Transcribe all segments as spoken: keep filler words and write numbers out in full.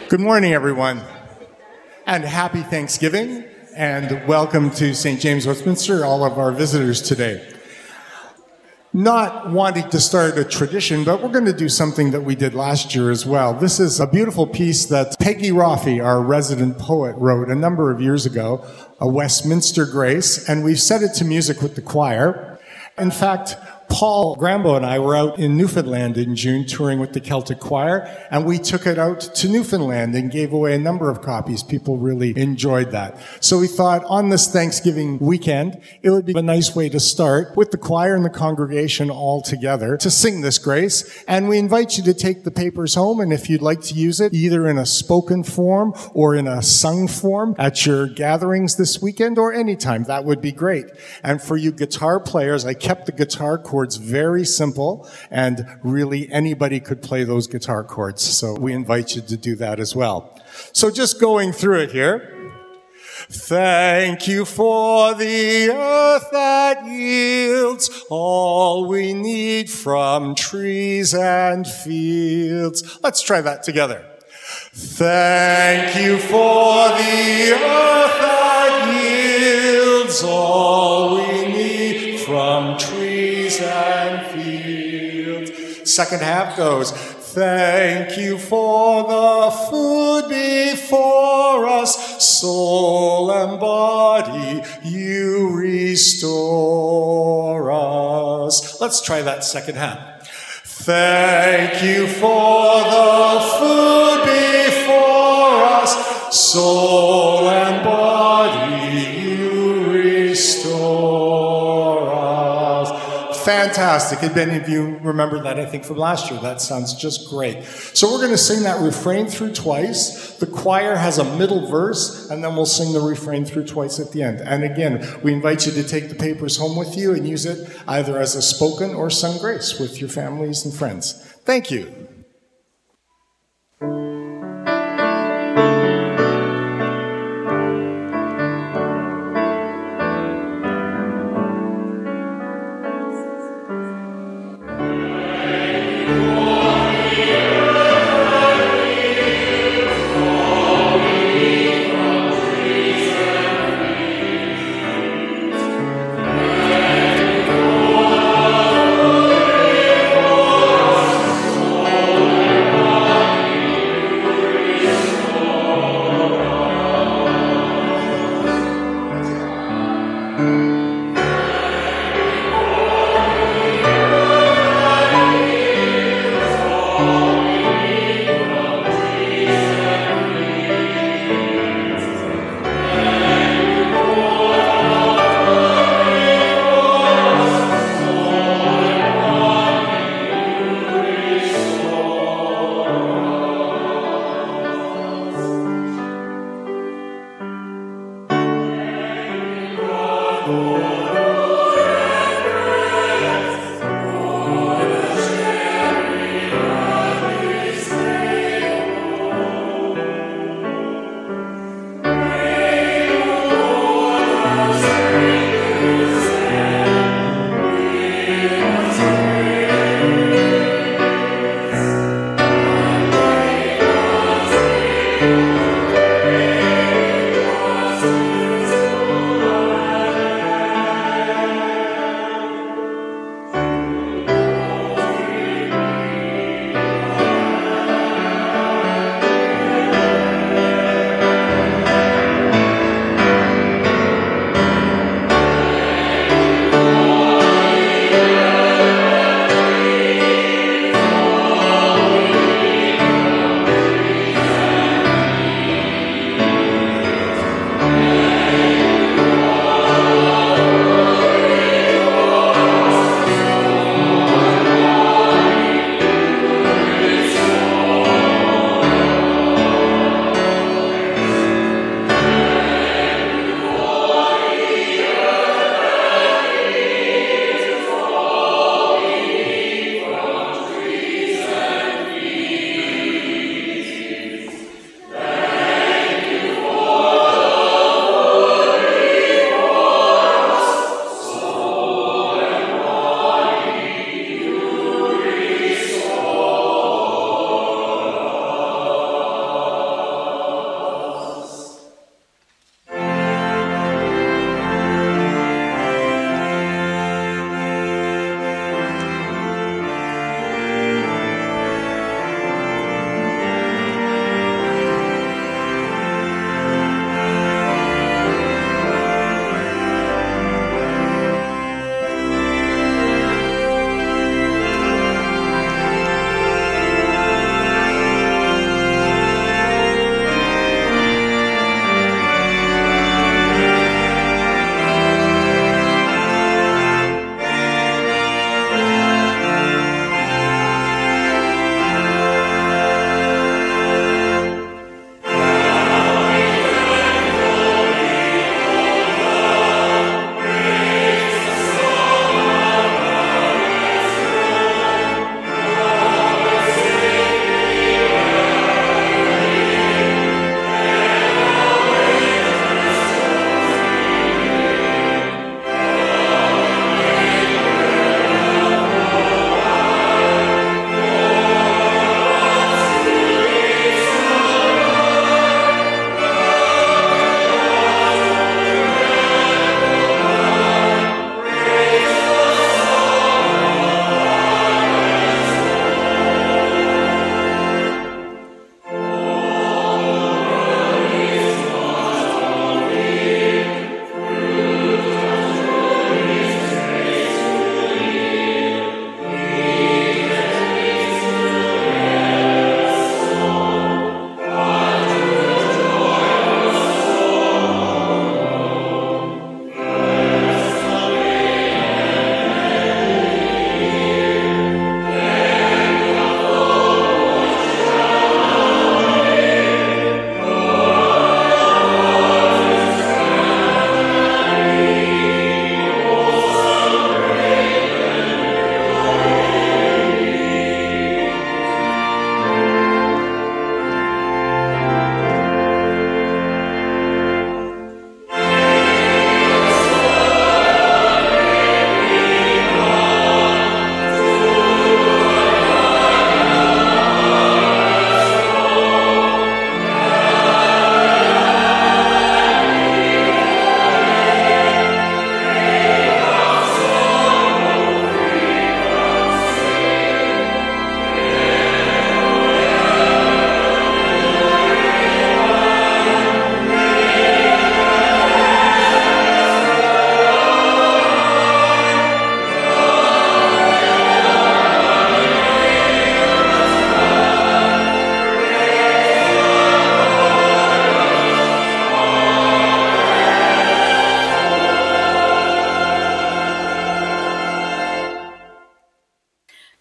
Good morning, everyone, and happy Thanksgiving, and welcome to Saint James Westminster, all of our visitors today. Not wanting to start a tradition, but we're going to do something that we did last year as well. This is a beautiful piece that Peggy Roffey, our resident poet, wrote a number of years ago, a Westminster Grace, and we've set it to music with the choir. In fact, Paul Grambo and I were out in Newfoundland in June touring with the Celtic Choir, and we took it out to Newfoundland and gave away a number of copies. People really enjoyed that. So we thought on this Thanksgiving weekend, it would be a nice way to start with the choir and the congregation all together to sing this grace. And we invite you to take the papers home, and if you'd like to use it, either in a spoken form or in a sung form at your gatherings this weekend or anytime, that would be great. And for you guitar players, I kept the guitar chords very simple, and really anybody could play those guitar chords. So we invite you to do that as well. So just going through it here. Thank you for the earth that yields all we need from trees and fields. Let's try that together. Thank you for the earth that yields all we need from trees and fields. Second half goes, thank you for the food before us, soul and body, you restore us. Let's try that second half. Thank you for the food before us, soul and body, you restore us. Fantastic. And many of you remember that, I think, from last year. That sounds just great. So we're going to sing that refrain through twice. The choir has a middle verse, and then we'll sing the refrain through twice at the end. And again, we invite you to take the papers home with you and use it either as a spoken or sung grace with your families and friends. Thank you.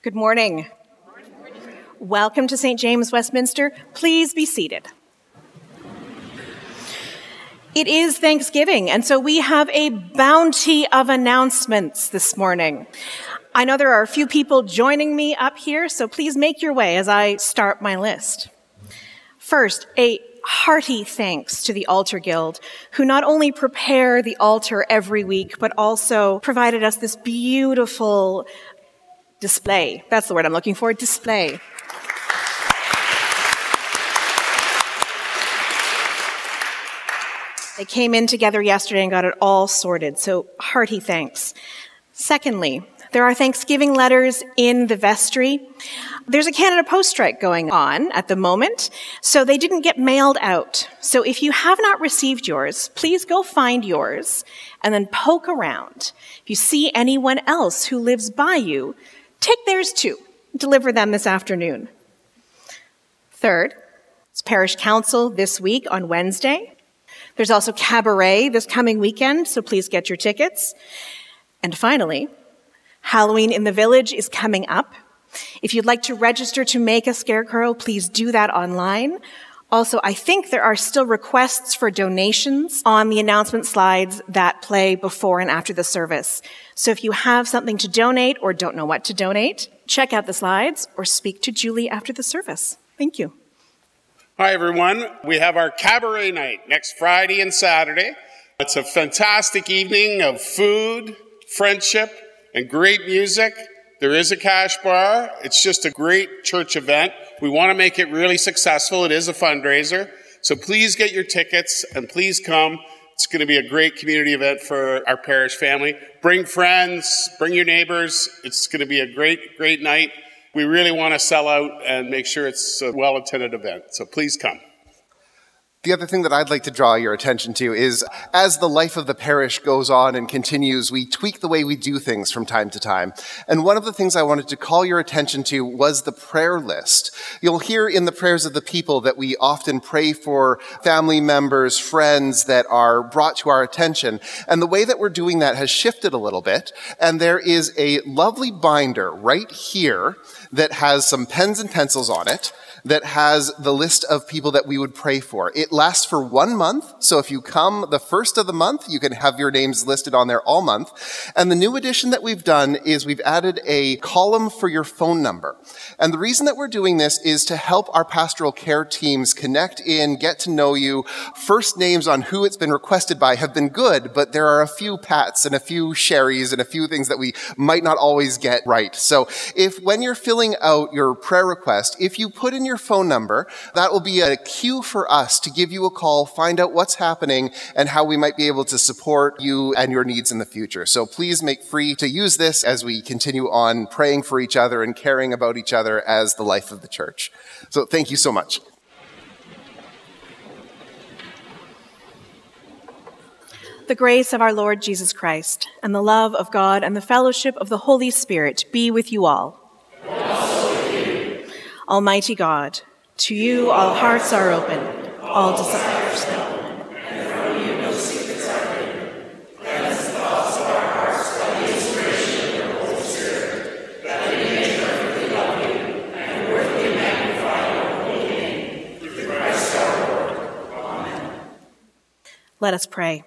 Good morning. Welcome to Saint James, Westminster. Please be seated. It is Thanksgiving, and so we have a bounty of announcements this morning. I know there are a few people joining me up here, so please make your way as I start my list. First, a hearty thanks to the Altar Guild, who not only prepare the altar every week, but also provided us this beautiful display. That's the word I'm looking for, display. They came in together yesterday and got it all sorted, so hearty thanks. Secondly, there are Thanksgiving letters in the vestry. There's a Canada Post strike going on at the moment, so they didn't get mailed out. So if you have not received yours, please go find yours and then poke around. If you see anyone else who lives by you, take theirs too. Deliver them this afternoon. Third, it's Parish Council this week on Wednesday. There's also Cabaret this coming weekend, so please get your tickets. And finally, Halloween in the Village is coming up. If you'd like to register to make a scarecrow, please do that online. Also, I think there are still requests for donations on the announcement slides that play before and after the service. So if you have something to donate or don't know what to donate, check out the slides or speak to Julie after the service. Thank you. Hi, everyone. We have our Cabaret night next Friday and Saturday. It's a fantastic evening of food, friendship, and great music. There is a cash bar. It's just a great church event. We want to make it really successful. It is a fundraiser. So please get your tickets and please come. It's going to be a great community event for our parish family. Bring friends, bring your neighbors. It's going to be a great, great night. We really want to sell out and make sure it's a well-attended event. So please come. The other thing that I'd like to draw your attention to is as the life of the parish goes on and continues, we tweak the way we do things from time to time. And one of the things I wanted to call your attention to was the prayer list. You'll hear in the prayers of the people that we often pray for family members, friends that are brought to our attention. And the way that we're doing that has shifted a little bit. And there is a lovely binder right here that has some pens and pencils on it that has the list of people that we would pray for. It lasts for one month, so if you come the first of the month, you can have your names listed on there all month. And the new addition that we've done is we've added a column for your phone number. And the reason that we're doing this is to help our pastoral care teams connect in, get to know you. First names on who it's been requested by have been good, but there are a few Pats and a few Sherrys and a few things that we might not always get right. So if when you're filling out your prayer request, if you put in your phone number, that will be a cue for us to give you a call, find out what's happening and how we might be able to support you and your needs in the future. So please make free to use this as we continue on praying for each other and caring about each other as the life of the church. So thank you so much. The grace of our Lord Jesus Christ and the love of God and the fellowship of the Holy Spirit be with you all. Almighty God, to you all hearts are open, all desires known, and from you no secrets are hidden. Cleanse the thoughts of our hearts by the inspiration of your Holy Spirit, that we may perfectly love you and worthily magnify your holy name. Through Christ our Lord. Amen. Let us pray.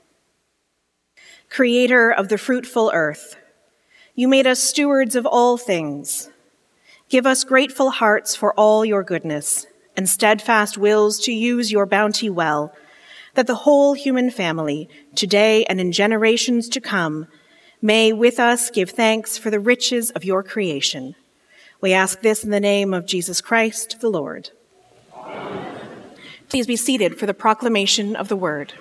Creator of the fruitful earth, you made us stewards of all things. Give us grateful hearts for all your goodness and steadfast wills to use your bounty well, that the whole human family, today and in generations to come, may with us give thanks for the riches of your creation. We ask this in the name of Jesus Christ, the Lord. Amen. Please be seated for the proclamation of the word.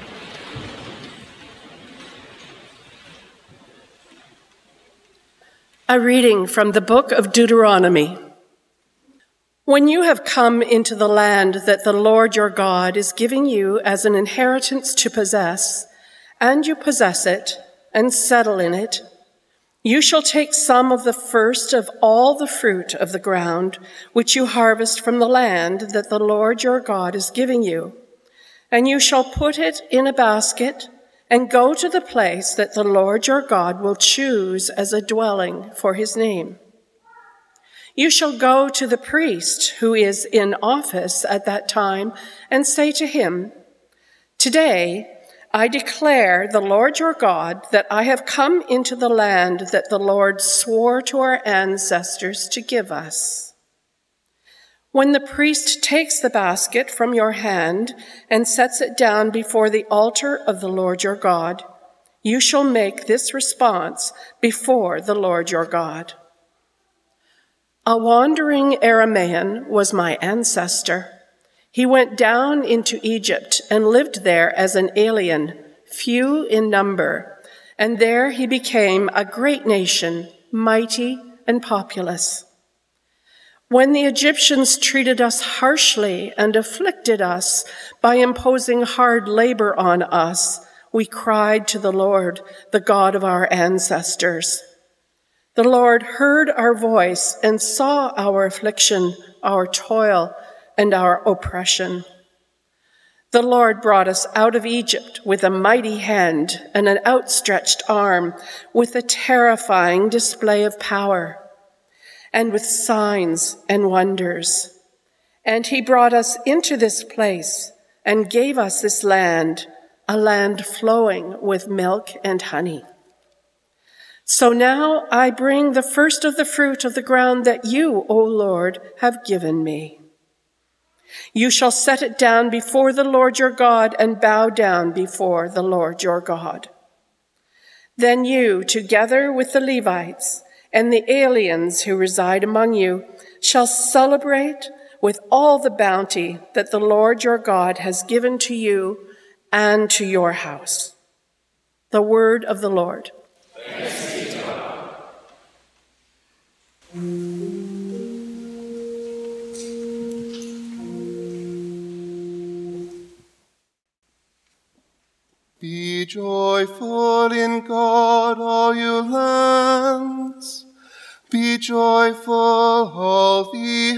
A reading from the book of Deuteronomy. When you have come into the land that the Lord your God is giving you as an inheritance to possess, and you possess it and settle in it, you shall take some of the first of all the fruit of the ground, which you harvest from the land that the Lord your God is giving you, and you shall put it in a basket and go to the place that the Lord your God will choose as a dwelling for his name. You shall go to the priest who is in office at that time and say to him, "Today I declare the Lord your God that I have come into the land that the Lord swore to our ancestors to give us." When the priest takes the basket from your hand and sets it down before the altar of the Lord your God, you shall make this response before the Lord your God. A wandering Aramaean was my ancestor. He went down into Egypt and lived there as an alien, few in number, and there he became a great nation, mighty and populous. When the Egyptians treated us harshly and afflicted us by imposing hard labor on us, we cried to the Lord, the God of our ancestors. The Lord heard our voice and saw our affliction, our toil, and our oppression. The Lord brought us out of Egypt with a mighty hand and an outstretched arm, with a terrifying display of power, and with signs and wonders. And he brought us into this place and gave us this land, a land flowing with milk and honey. So now I bring the first of the fruit of the ground that you, O Lord, have given me. You shall set it down before the Lord your God and bow down before the Lord your God. Then you, together with the Levites and the aliens who reside among you, shall celebrate with all the bounty that the Lord your God has given to you and to your house. The word of the Lord. Thanks be to God. Be joyful in God, all you lands. Be joyful, all the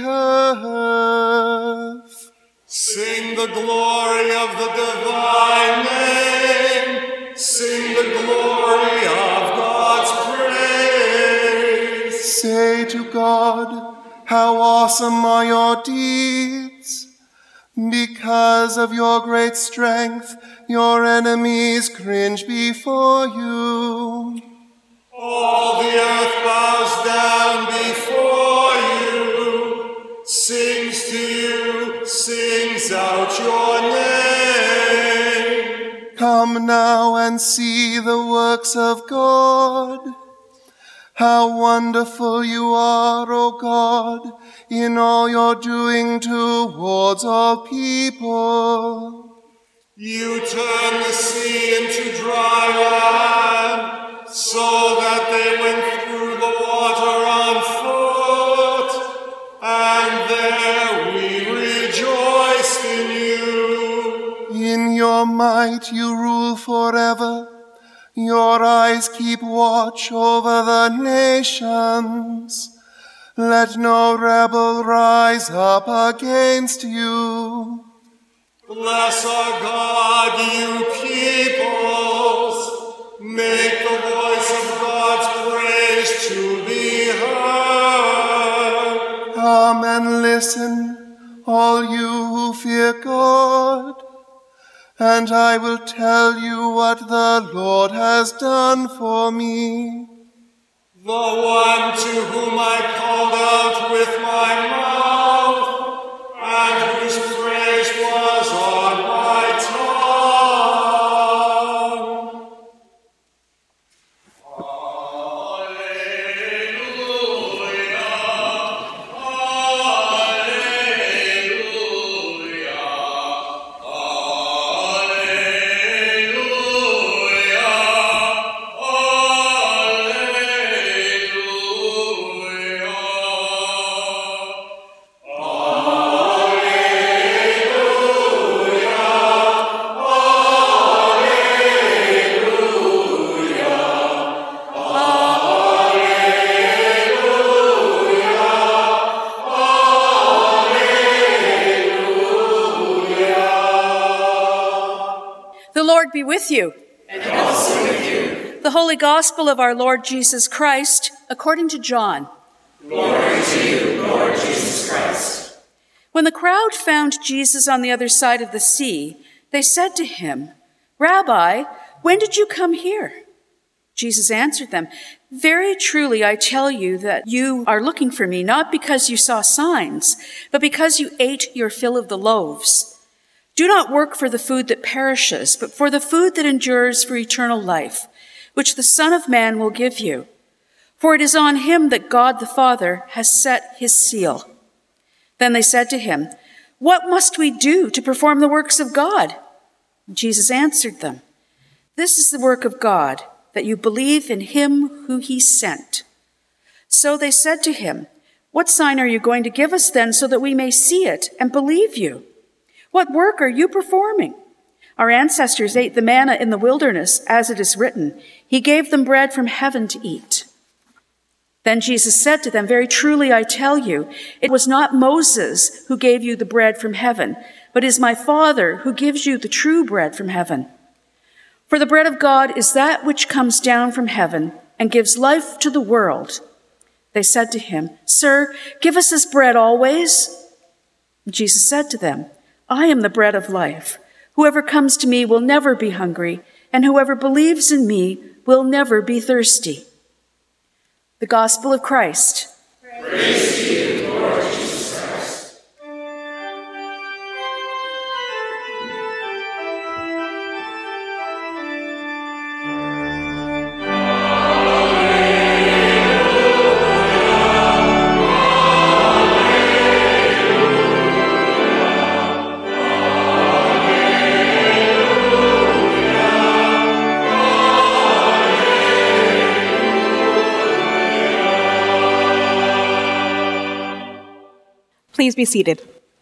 earth. Sing the glory of the divine name. Sing the glory of God's praise. Say to God, how awesome are your deeds. Because of your great strength, your enemies cringe before you. All the earth bows down before you, sings to you, sings out your name. Come now and see the works of God. How wonderful you are, O God, in all your doing towards all people. You turn the sea into dry land, so that they went through the water on foot, and there we rejoiced in you. In your might you rule forever. Your eyes keep watch over the nations. Let no rebel rise up against you. Bless our God, you peoples. Make the voice of God's praise to be heard. Come and listen, all you who fear God, and I will tell you what the Lord has done for me. The one to whom I called out with my mouth, and whose praise was on my tongue. Alleluia, alleluia, The Lord be with you. And also with you. The Holy Gospel of our Lord Jesus Christ, according to John. Glory to you, Lord Jesus Christ. When the crowd found Jesus on the other side of the sea, they said to him, Rabbi, when did you come here? Jesus answered them, Very truly I tell you that you are looking for me, not because you saw signs, but because you ate your fill of the loaves. Do not work for the food that perishes, but for the food that endures for eternal life, which the Son of Man will give you. For it is on him that God the Father has set his seal. Then they said to him, What must we do to perform the works of God? Jesus answered them, This is the work of God, that you believe in him who he sent. So they said to him, What sign are you going to give us then, so that we may see it and believe you? What work are you performing? Our ancestors ate the manna in the wilderness, as it is written, He gave them bread from heaven to eat. Then Jesus said to them, Very truly I tell you, it was not Moses who gave you the bread from heaven, but is my Father who gives you the true bread from heaven. For the bread of God is that which comes down from heaven and gives life to the world. They said to him, Sir, give us this bread always. Jesus said to them, I am the bread of life. Whoever comes to me will never be hungry, and whoever believes in me will never be thirsty. The Gospel of Christ. Praise to you, Lord Jesus Christ. Please be seated.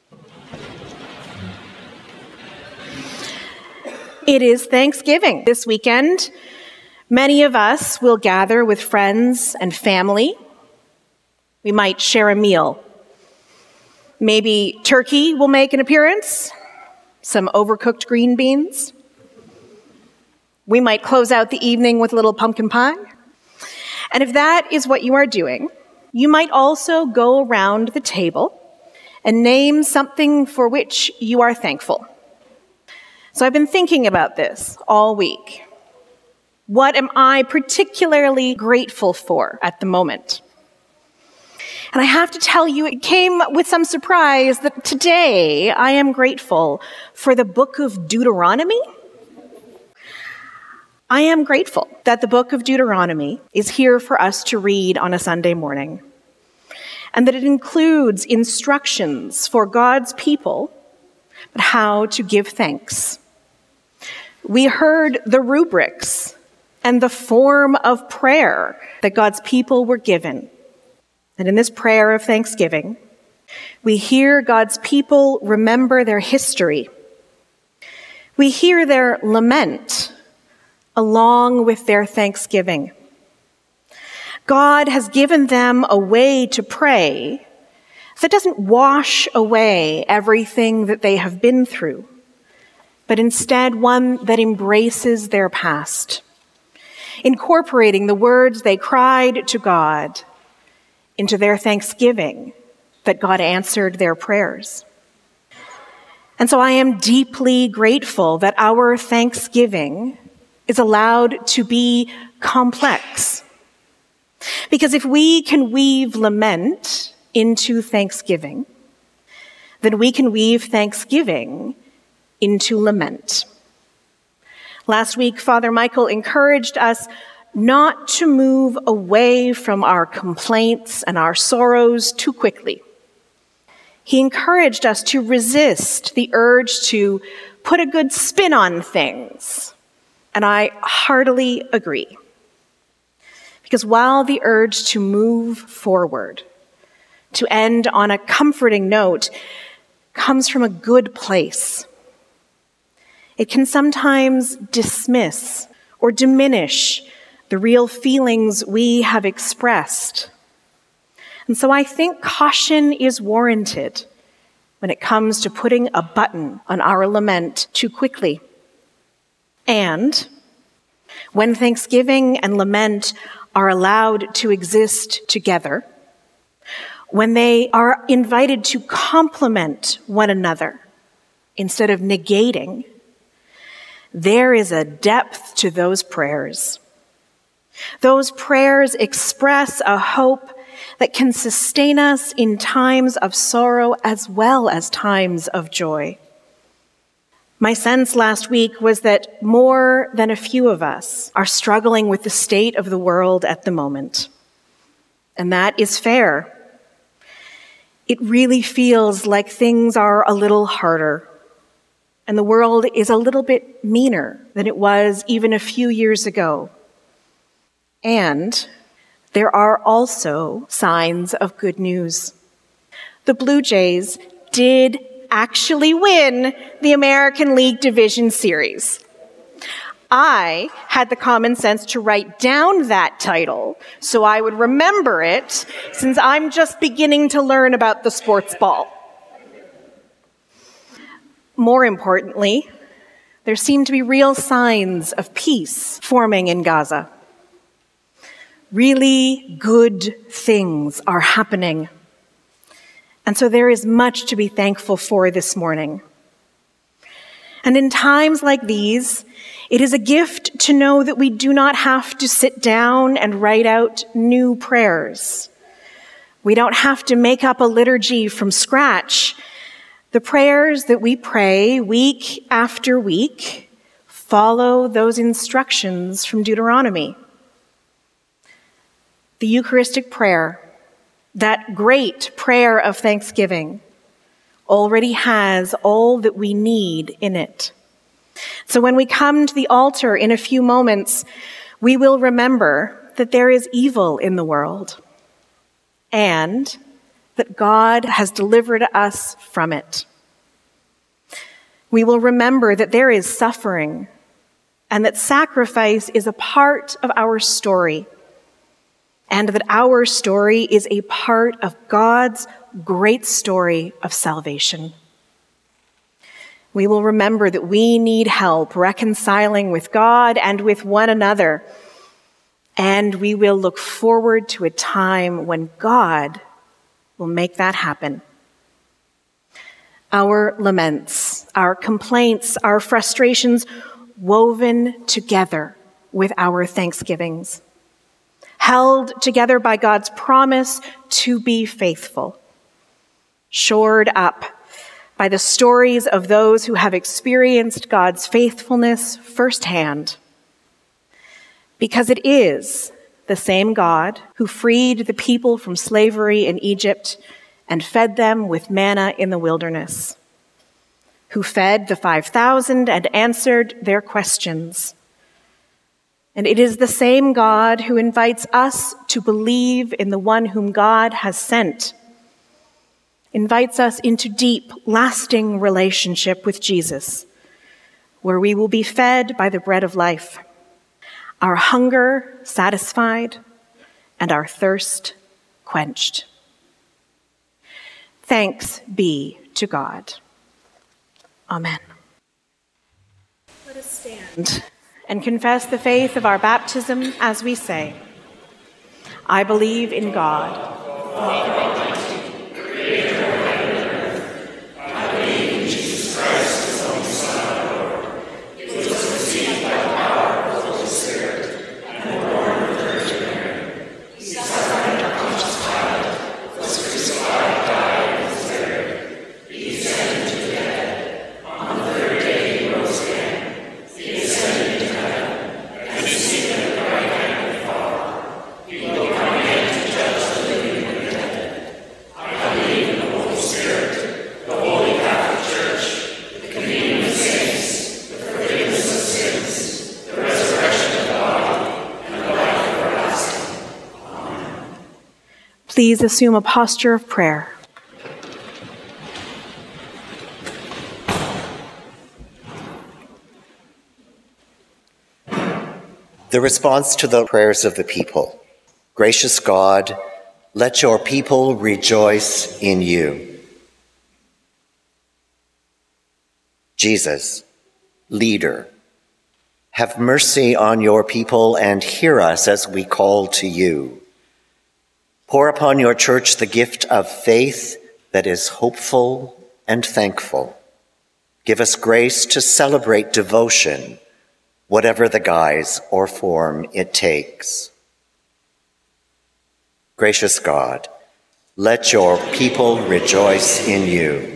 It is Thanksgiving this weekend. Many of us will gather with friends and family. We might share a meal. Maybe turkey will make an appearance, some overcooked green beans. We might close out the evening with a little pumpkin pie. And if that is what you are doing, you might also go around the table and name something for which you are thankful. So I've been thinking about this all week. What am I particularly grateful for at the moment? And I have to tell you, it came with some surprise that today I am grateful for the book of Deuteronomy. I am grateful that the book of Deuteronomy is here for us to read on a Sunday morning, and that it includes instructions for God's people but how to give thanks. We heard the rubrics and the form of prayer that God's people were given. And in this prayer of thanksgiving, we hear God's people remember their history. We hear their lament along with their thanksgiving. God has given them a way to pray that doesn't wash away everything that they have been through, but instead one that embraces their past, incorporating the words they cried to God into their thanksgiving that God answered their prayers. And so I am deeply grateful that our thanksgiving is allowed to be complex. Because if we can weave lament into thanksgiving, then we can weave thanksgiving into lament. Last week, Father Michael encouraged us not to move away from our complaints and our sorrows too quickly. He encouraged us to resist the urge to put a good spin on things, and I heartily agree. Because while the urge to move forward, to end on a comforting note, comes from a good place, it can sometimes dismiss or diminish the real feelings we have expressed. And so I think caution is warranted when it comes to putting a button on our lament too quickly. And when thanksgiving and lament are allowed to exist together, when they are invited to complement one another instead of negating, there is a depth to those prayers. Those prayers express a hope that can sustain us in times of sorrow as well as times of joy. My sense last week was that more than a few of us are struggling with the state of the world at the moment. And that is fair. It really feels like things are a little harder, and the world is a little bit meaner than it was even a few years ago. And there are also signs of good news. The Blue Jays did actually win the American League Division Series. I had the common sense to write down that title so I would remember it, since I'm just beginning to learn about the sports ball. More importantly, there seem to be real signs of peace forming in Gaza. Really good things are happening. And so there is much to be thankful for this morning. And in times like these, it is a gift to know that we do not have to sit down and write out new prayers. We don't have to make up a liturgy from scratch. The prayers that we pray week after week follow those instructions from Deuteronomy. The Eucharistic prayer, that great prayer of thanksgiving, already has all that we need in it. So when we come to the altar in a few moments, we will remember that there is evil in the world and that God has delivered us from it. We will remember that there is suffering and that sacrifice is a part of our story, and that our story is a part of God's great story of salvation. We will remember that we need help reconciling with God and with one another, and we will look forward to a time when God will make that happen. Our laments, our complaints, our frustrations woven together with our thanksgivings, held together by God's promise to be faithful, shored up by the stories of those who have experienced God's faithfulness firsthand. Because it is the same God who freed the people from slavery in Egypt and fed them with manna in the wilderness, who fed the five thousand and answered their questions. And it is the same God who invites us to believe in the one whom God has sent, invites us into deep, lasting relationship with Jesus, where we will be fed by the bread of life, our hunger satisfied, and our thirst quenched. Thanks be to God. Amen. Let us stand and confess the faith of our baptism as we say, I believe in God, Father Almighty, creator of heaven and earth. I believe in Jesus Christ, his only Son, our Lord. He was conceived by the power of the Holy Spirit and born of the Virgin Mary. He suffered under Pontius Pilate, was crucified, died, and was buried. He descended into the dead. On the third day he rose again. He ascended into heaven, and is seated at the right hand of the Father. He will come again to judge the living and the dead. I believe in the Holy Spirit, the Holy Catholic Church, the communion of saints, the forgiveness of sins, the resurrection of the body, and the life everlasting. Amen. Please assume a posture of prayer. The response to the prayers of the people. Gracious God, let your people rejoice in you. Jesus, leader, have mercy on your people and hear us as we call to you. Pour upon your church the gift of faith that is hopeful and thankful. Give us grace to celebrate devotion, whatever the guise or form it takes. Gracious God, let your people rejoice in you.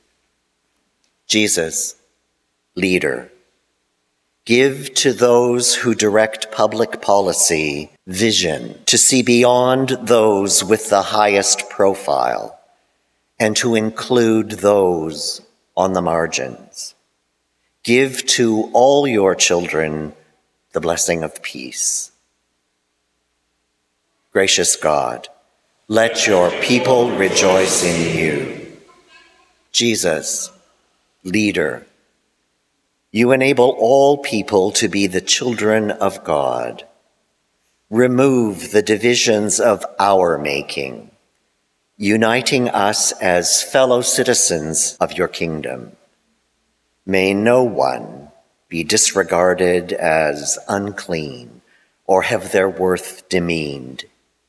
Jesus, leader, give to those who direct public policy vision to see beyond those with the highest profile and to include those on the margins. Give to all your children the blessing of peace. Gracious God, let your people rejoice in you. Jesus, leader, you enable all people to be the children of God. Remove the divisions of our making, uniting us as fellow citizens of your kingdom. May no one be disregarded as unclean or have their worth demeaned.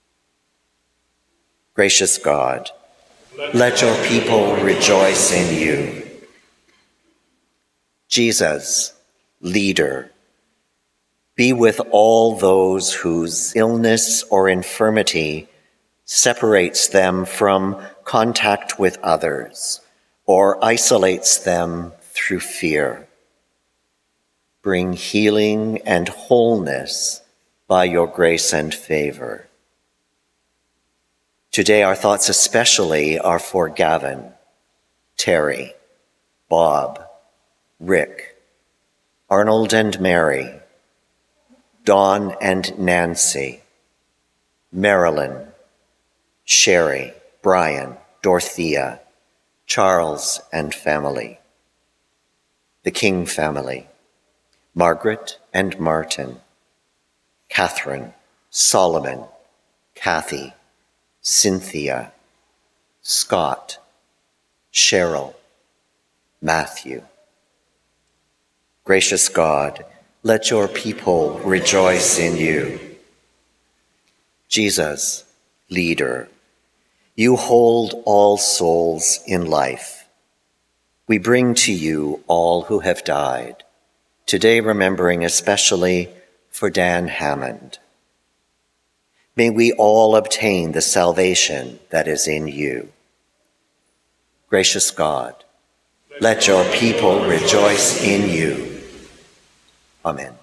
Gracious God, let your people rejoice in you. Jesus, leader, be with all those whose illness or infirmity separates them from contact with others or isolates them through fear. Bring healing and wholeness by your grace and favor. Today, our thoughts especially are for Gavin, Terry, Bob, Rick, Arnold and Mary, Dawn and Nancy, Marilyn, Sherry, Brian, Dorothea, Charles and family, the King family, Margaret and Martin, Catherine, Solomon, Kathy, Cynthia, Scott, Cheryl, Matthew. Gracious God, let your people rejoice in you. Jesus, leader, you hold all souls in life. We bring to you all who have died, today remembering especially for Dan Hammond. May we all obtain the salvation that is in you. Gracious God, let your people rejoice in you. Amen.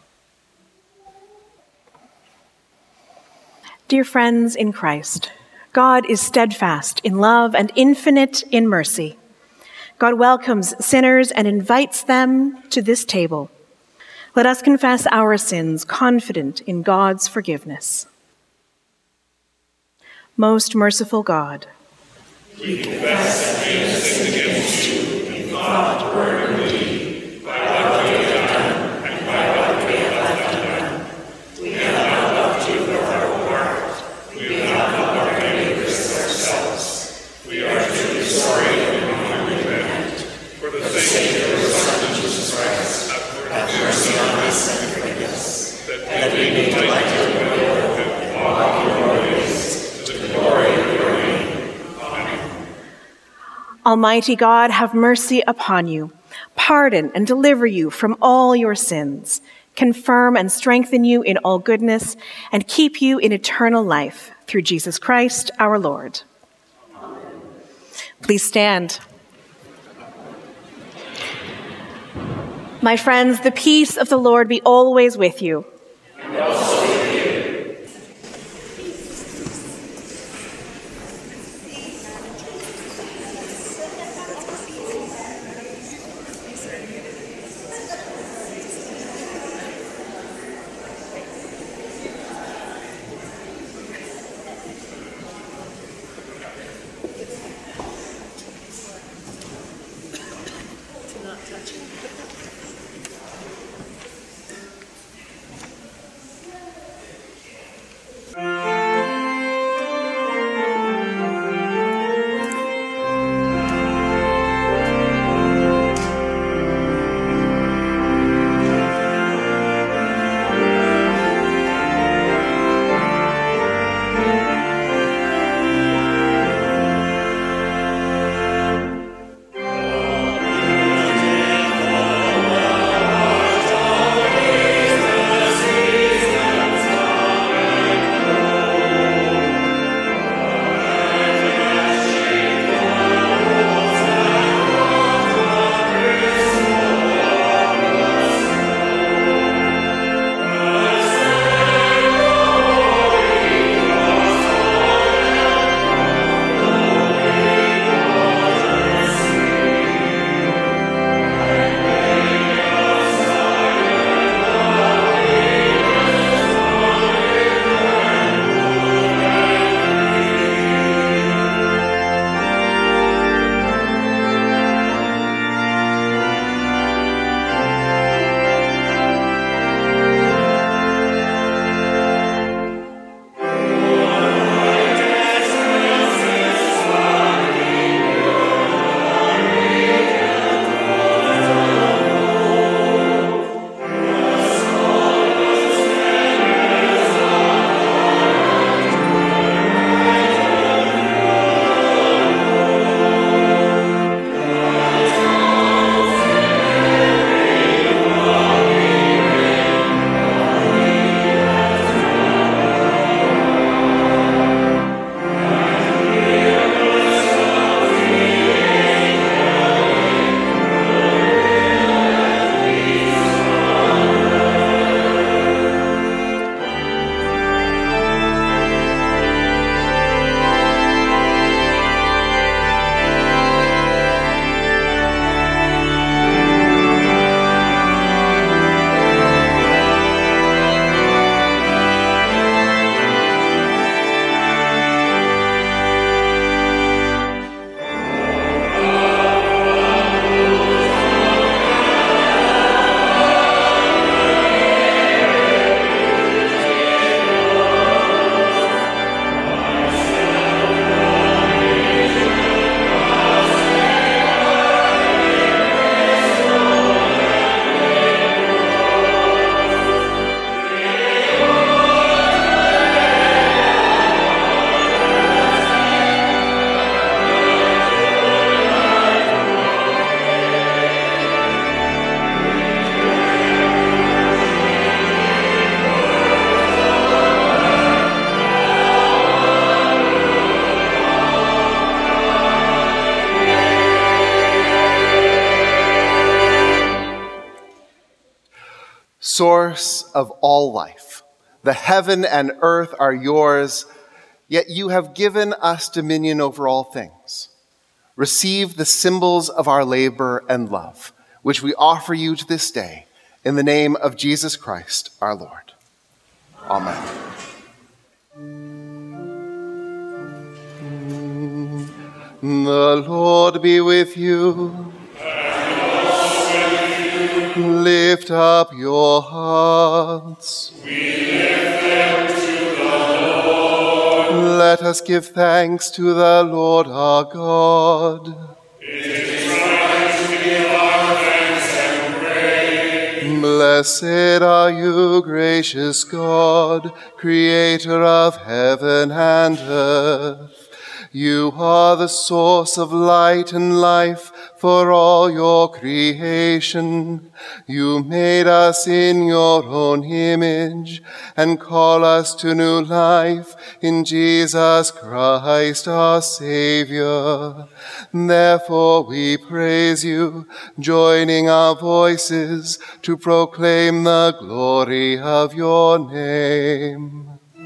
Dear friends in Christ, God is steadfast in love and infinite in mercy. God welcomes sinners and invites them to this table. Let us confess our sins, confident in God's forgiveness. Most merciful God, we confess that we have sinned against you in thought, word, and deed, by what we have done and by what we have left undone. We have not loved you with our whole heart. We have not loved our neighbors as ourselves. We are truly sorry and we humbly repent. For the sake of your Son, Jesus Christ, have mercy on us and forgive us, that we may delight your will and walk in your ways, to the glory of your name. Amen. Almighty God, have mercy upon you, pardon and deliver you from all your sins, confirm and strengthen you in all goodness, and keep you in eternal life through Jesus Christ our Lord. Amen. Please stand. My friends, the peace of the Lord be always with you. And also with you. source of all life. The heaven and earth are yours, yet you have given us dominion over all things. Receive the symbols of our labor and love, which we offer you to this day, in the name of Jesus Christ, our Lord. Amen. The Lord be with you. And also with you. Lift up your hearts. We lift them to the Lord. Let us give thanks to the Lord our God. It is right to give our thanks and praise. Blessed are you, gracious God, creator of heaven and earth. You are the source of light and life for all your creation. You made us in your own image and call us to new life in Jesus Christ our Savior. Therefore we praise you, joining our voices to proclaim the glory of your name.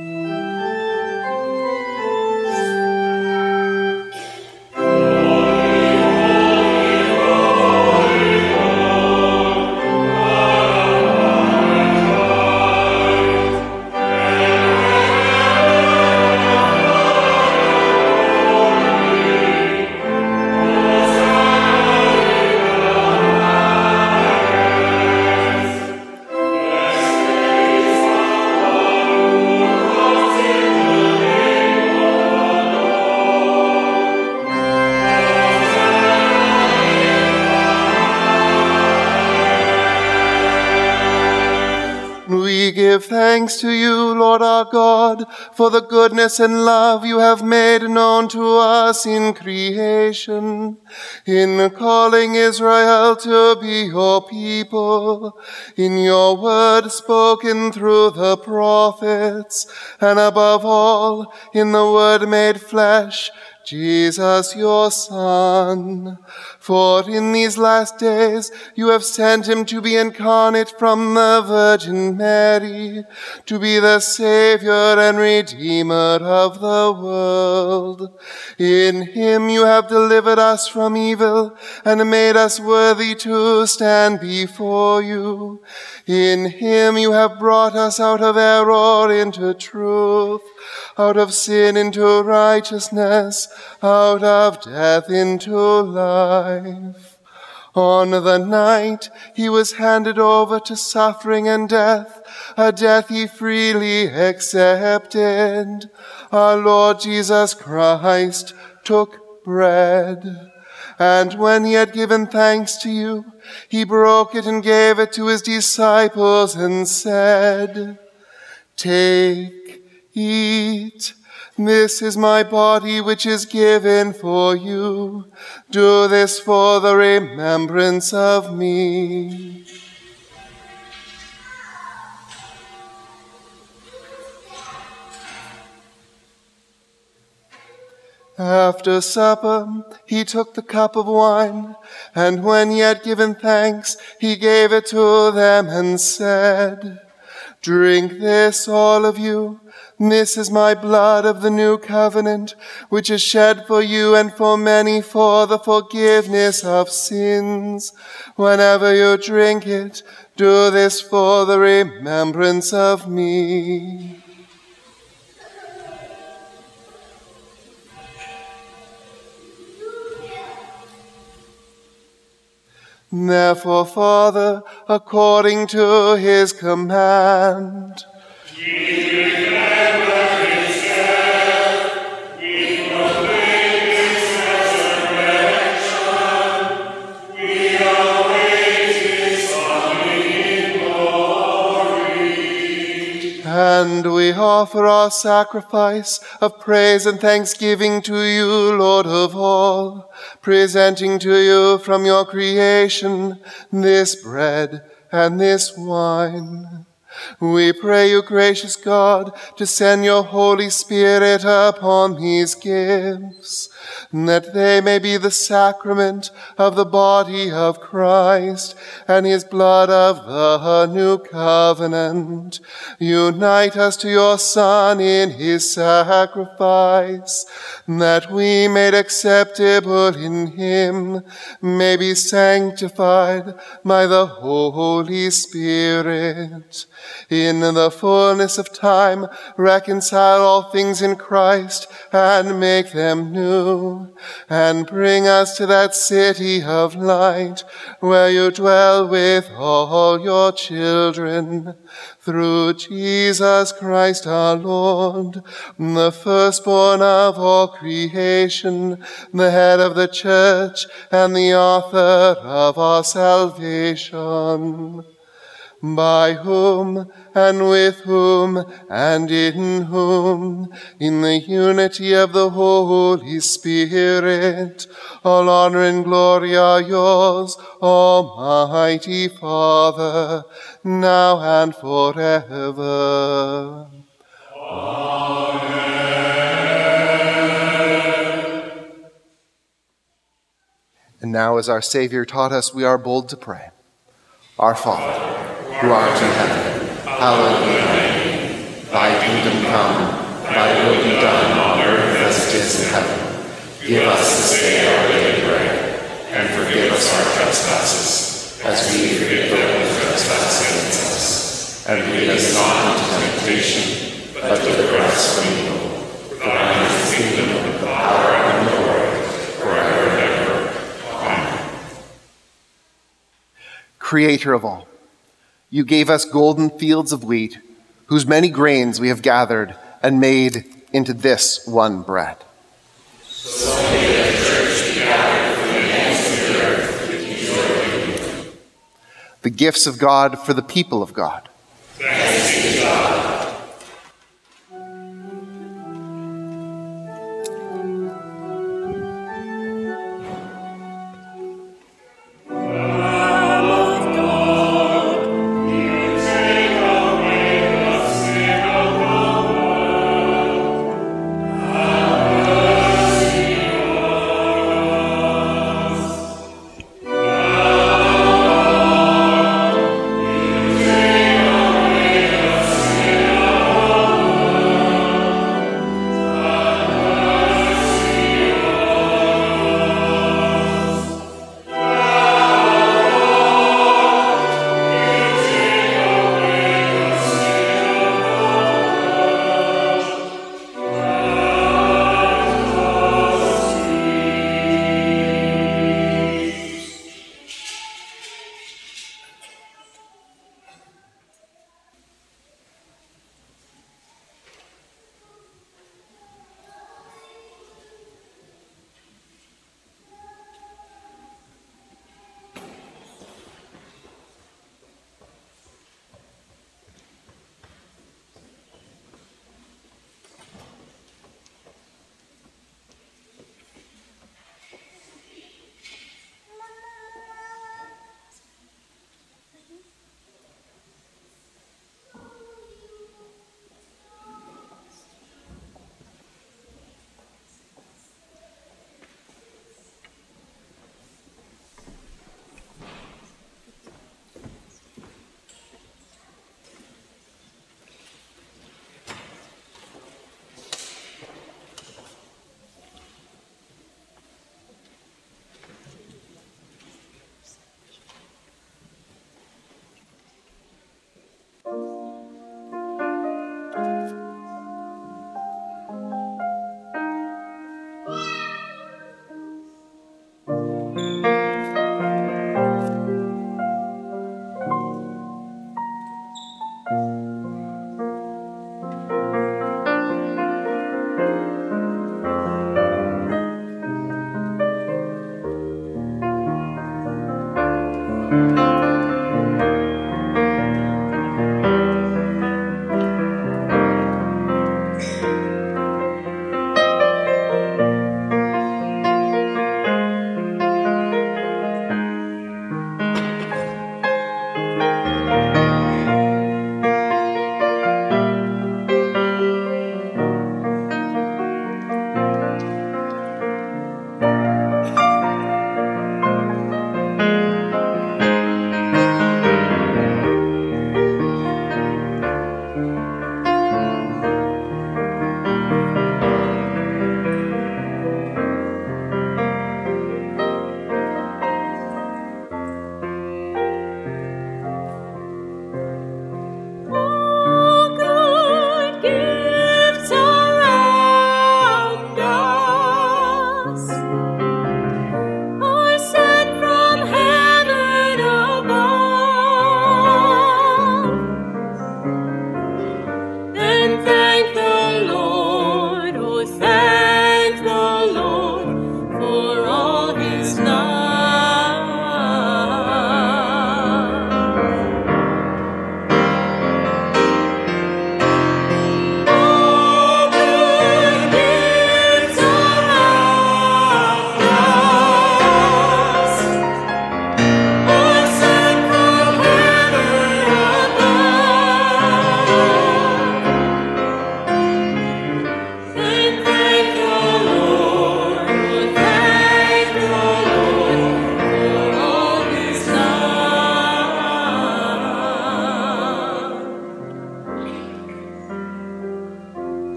Give thanks to you, Lord our God, for the goodness and love you have made known to us in creation, in calling Israel to be your people, in your word spoken through the prophets, and above all, in the word made flesh, Jesus, your Son. For in these last days you have sent him to be incarnate from the Virgin Mary, to be the Savior and Redeemer of the world. In him you have delivered us from evil and made us worthy to stand before you. In him you have brought us out of error into truth, out of sin into righteousness, out of death into life. On the night he was handed over to suffering and death, a death he freely accepted, our Lord Jesus Christ took bread. And when he had given thanks to you, he broke it and gave it to his disciples and said, "Take, eat. This is my body which is given for you. Do this for the remembrance of me." After supper, he took the cup of wine, and when he had given thanks, he gave it to them and said, "Drink this, all of you. This is my blood of the new covenant, which is shed for you and for many for the forgiveness of sins. Whenever you drink it, do this for the remembrance of me." Therefore, Father, according to his command, we remember his death, we proclaim his resurrection, we await his coming in glory. And we offer our sacrifice of praise and thanksgiving to you, Lord of all, presenting to you from your creation this bread and this wine. We pray you, gracious God, to send your Holy Spirit upon these gifts, that they may be the sacrament of the body of Christ and his blood of the new covenant. Unite us to your Son in his sacrifice, that we, made acceptable in him, may be sanctified by the Holy Spirit. In the fullness of time, reconcile all things in Christ and make them new, and bring us to that city of light where you dwell with all your children. Through Jesus Christ our Lord, the firstborn of all creation, the head of the church and the author of our salvation, by whom and with whom and in whom, in the unity of the Holy Spirit, all honor and glory are yours, Almighty Father, now and forever. Amen. And now, as our Savior taught us, we are bold to pray. Our Father, who art in heaven, hallowed be thy name. Thy kingdom come, thy will be done on earth as it is in heaven. Give us this day our daily bread, and forgive us our trespasses, as we forgive those who trespass against us. And lead us not into temptation, but deliver us from evil. For thine is the kingdom, the power, and the glory, forever and ever. Amen. Creator of all, you gave us golden fields of wheat, whose many grains we have gathered and made into this one bread. So may the church be gathered from the ends of the earth to keep your kingdom. The gifts of God for the people of God. Thanks be to God. Thank you.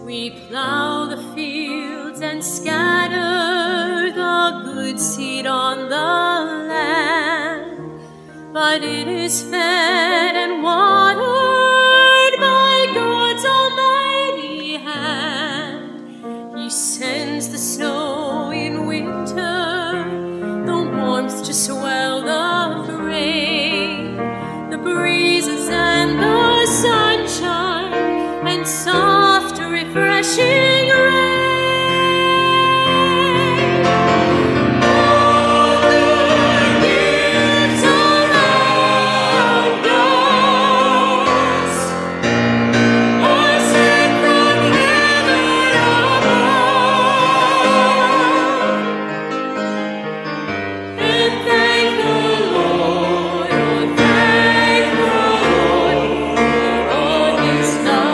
We plow the fields and scatter the good seed on the land, but it is fed and watered by God's almighty hand. He sends the snow in winter, the warmth to swell the grain, the breezes and the sunshine, and soft refreshing rain. All good gifts around us are sent from heaven above, and thank the Lord, oh thank the Lord for all His love.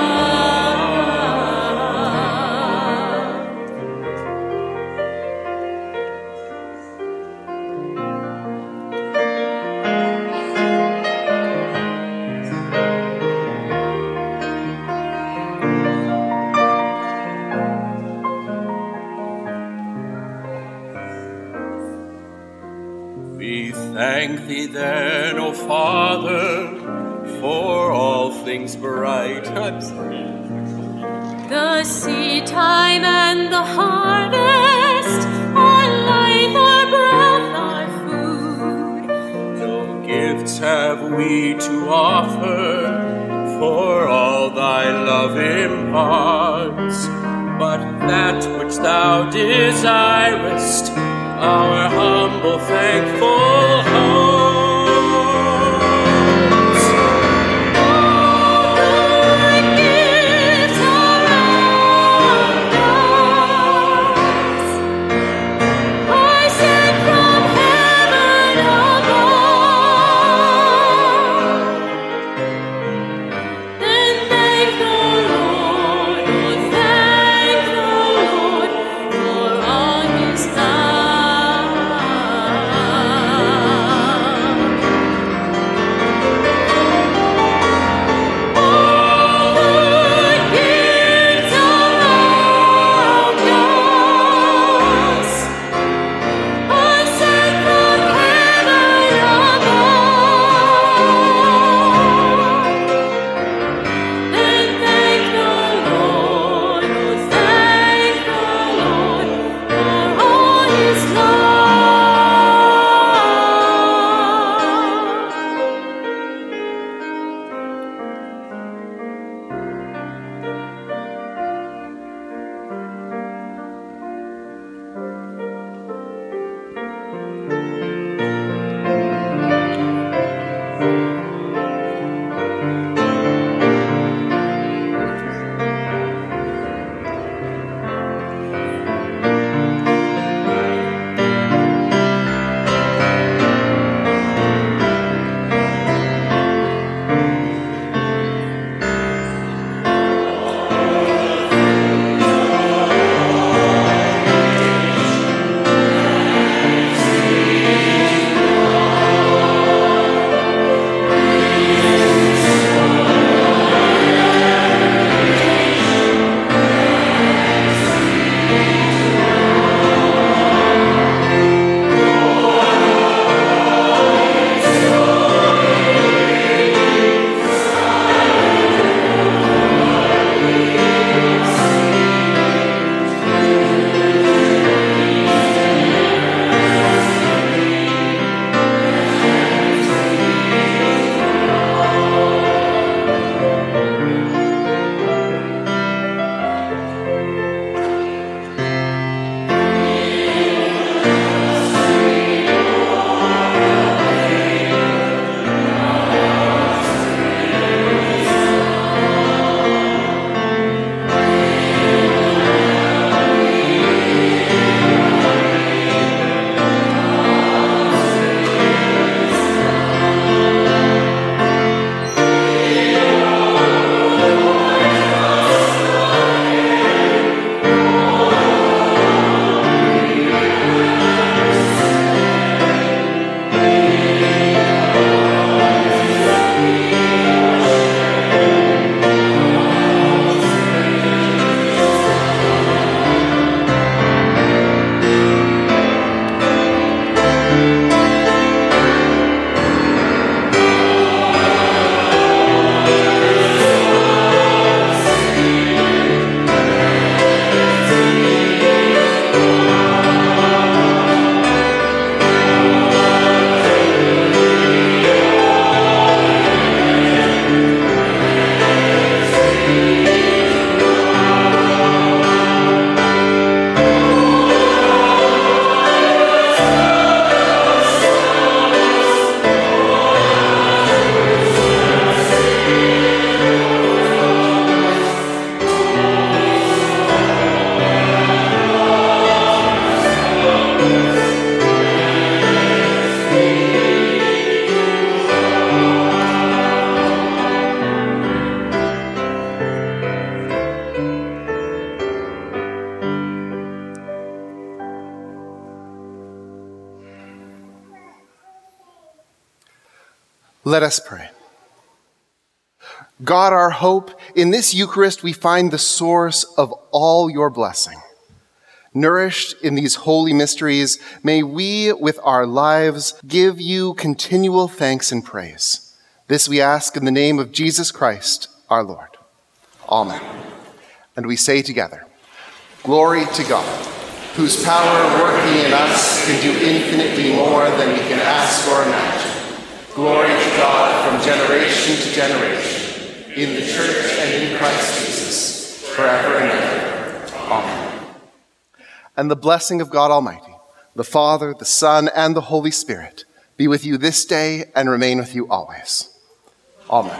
We thank thee then, O Father, for all things bright. I'm sorry. The seed time and the harvest, our life, our breath, our food. No gifts have we to offer, for all thy love imparts, but that which thou desirest, our humble thankful hearts. All good gifts around us are sent from heaven above, and thank the Lord, oh thank the Lord for all His love. Let us pray. God, our hope, in this Eucharist we find the source of all your blessing. Nourished in these holy mysteries, may we, with our lives, give you continual thanks and praise. This we ask in the name of Jesus Christ, our Lord. Amen. And we say together, glory to God, whose power working in us can do infinitely more than we can ask or imagine. Glory to God from generation to generation, in the church and in Christ Jesus, forever and ever. Amen. And the blessing of God Almighty, the Father, the Son, and the Holy Spirit, be with you this day and remain with you always. Amen.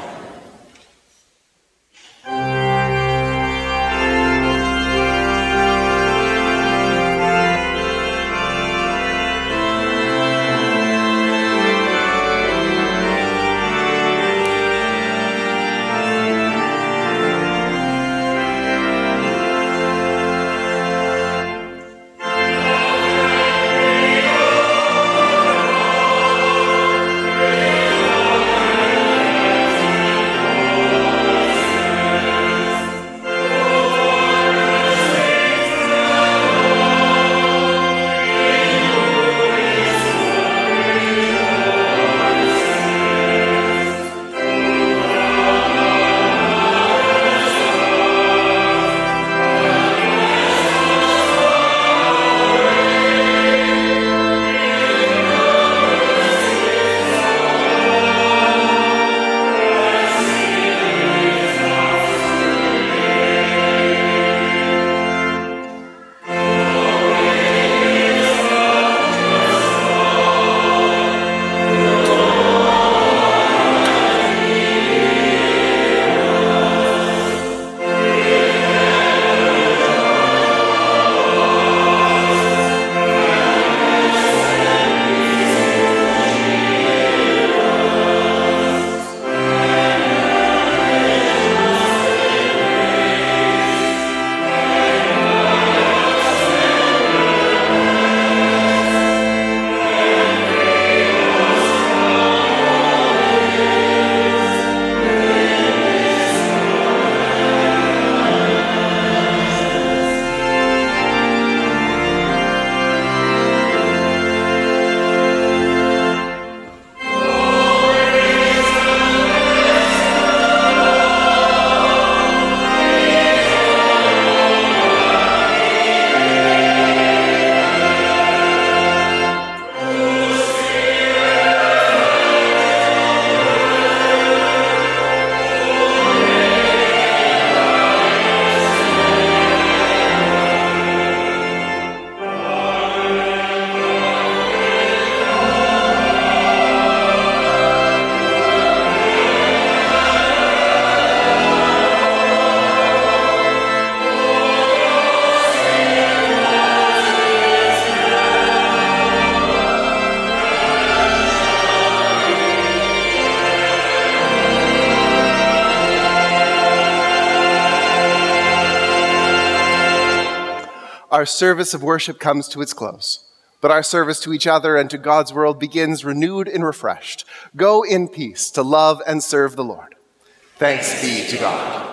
Our service of worship comes to its close, but our service to each other and to God's world begins renewed and refreshed. Go in peace to love and serve the Lord. Thanks be to God.